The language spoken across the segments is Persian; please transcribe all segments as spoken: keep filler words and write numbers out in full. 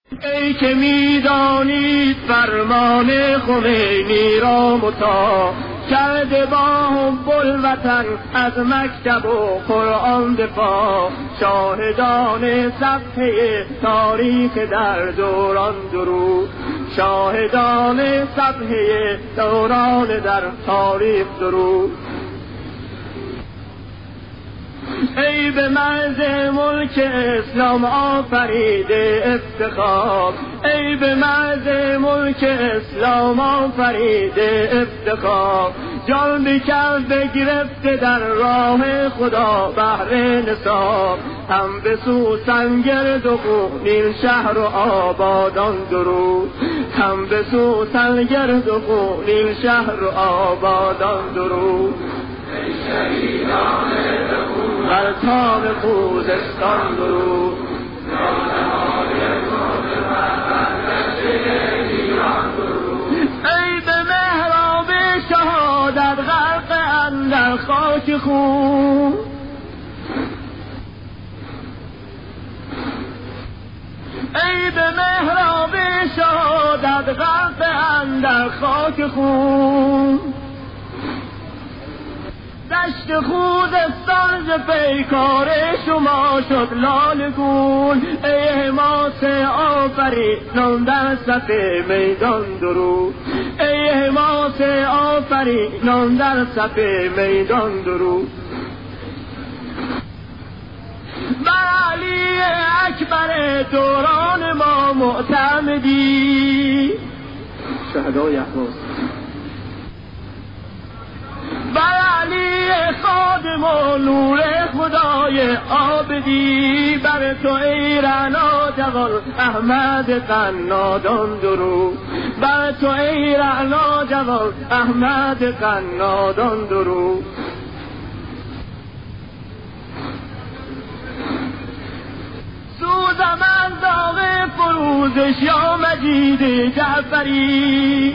ای که میدانید فرمان خمینی را مطاع کرده با حب الوطن از مکتب و قرآن دفاع، شاهدان صفحه تاریخ در دوران درود، شاهدان صفحه دوران در تاریخ درود. ای به مرز ملک اسلام آفریده افتخار، ای به مرز ملک اسلام آفریده افتخار، جان بکرد بگرفته در راه خدا بهر نثار، هم به سوسن گرد و خونین شهر و آبادان درود، هم به سوسن گرد و خونین شهر و آبادان درود. ای شهیدان بر تاب خوزستان درود، ای به محراب شهادت غرق اندر خاک خون، ای به محراب شهادت غرق اندر خاک خون. دشت خوزستان ز پیکار شما شد لاله گون، ای حماس آفرینان در صف میدان درود، ای حماس آفرینان در صف میدان درود. بر علی اکبر دوران ما معتمدی، شهدای احواز، بر علی خادم و نور خدای عابدی، بر تو ای رعنا جوان احمد قنادان درود، بر تو ای رعنا جوان احمد قنادان درود. سوزم از داغ فروزش یا مجید جعفری،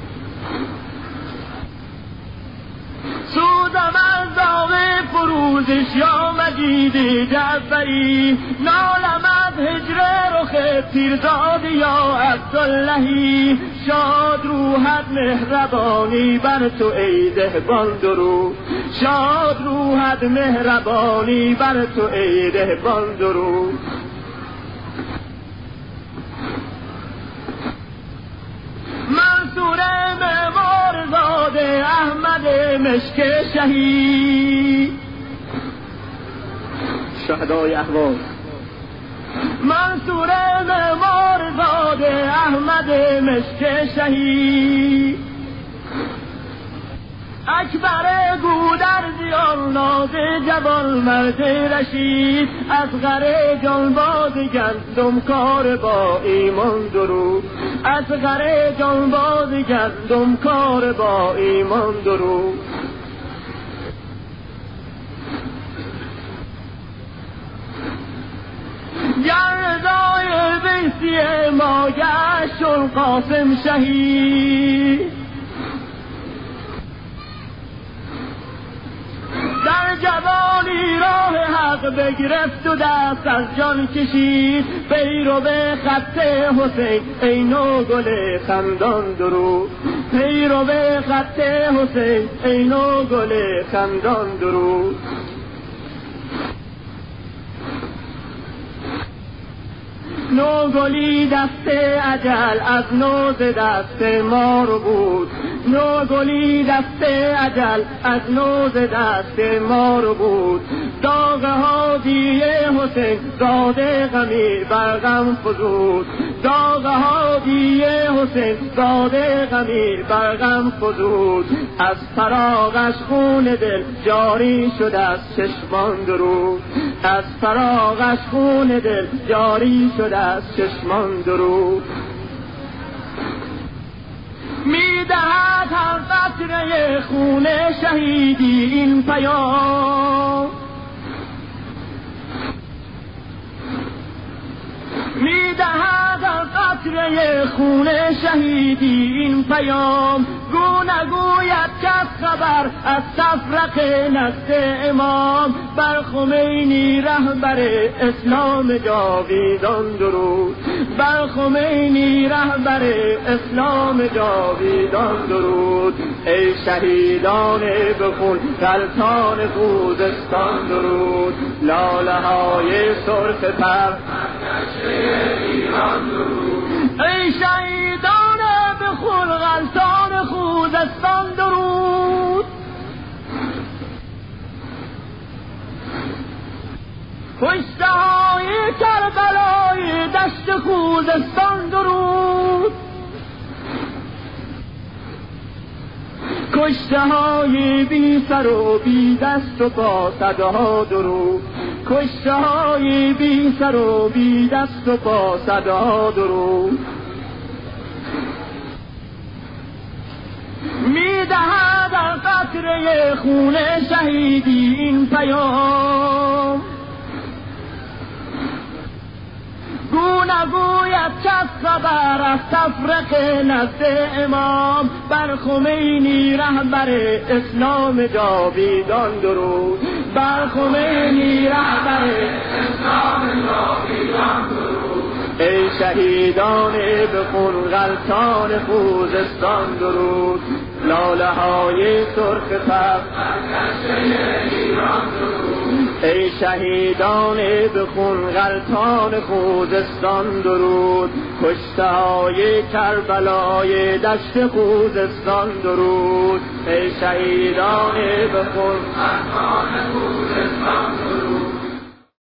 سوزم از داغ فروزش یا مجید جعفری، نالم از هجر رخ پیرزاد یا عبداللهی، شاد روحت مهربانی بر تو ای دهبان درود، شاد روحت مهربانی بر تو ای دهبان درود. منصور معمار زاده احمد مشک شهید، شهدای اهواز، منصور معمار زاده احمد مشک شهید، اکبر گودرزیان ناز جوان مرد رشید، اصغر جانباز گندم کار با ایمان درود، اصغر جانباز گندم کار با ایمان درود. گر رضای ویسی ما گشت قاسم شهید، در جوانی راه حق بگرفت و دست از جان کشید، پیرو به خط حسین ای نو گل خندان درود، پیرو به خط حسین ای نو گل خندان درود. نوگلی دست اجل از نوز دست ما رو بود، نوگلی دست اجل از نوز دست ما رو بود، داغ هادی حسین زاده غمی بر غم فزود، داغ هادی حسین زاده غمی بر غم فزود، از فراغش خون دل جاری شد از چشمان درود، از فراغش خون دل جاری شد از چشمان درود. میدهد هر قطره خون شهیدی این پیام، میدهد هر قطره خون شهیدی این پیام، گو نگوید کس خبر از تفرق نزد امام، بر خمینی رهبر اسلام جاویدان درود، بر خمینی رهبر اسلام جاویدان درود. ای شهیدان به خون غلطان خوزستان درود، لاله های سرخ پر ایران درود. ای شهیدان به خون غلطان خوزستان درود. کشته های کربلای دشت خوزستان درود، کشته های بی سر و بی دست و پا صدها درود، کشته های بی سر و بی دست و پا صدها درود. میدهد در قطره خون شهیدی این پیام، گو نگوید کس خبر از تفرق نزد امام، بر خمینی رهبر اسلام جاویدان درود، بر خمینی رهبر اسلام جاویدان درود. ای شهیدان به خون غلطان خوزستان درود، لاله های سرخ پر ایران درود. ای شهیدان به خون غلطان خوزستان درود، کشته های کربلای دشت خوزستان درود. ای شهیدان به خون غلطان خوزستان درود.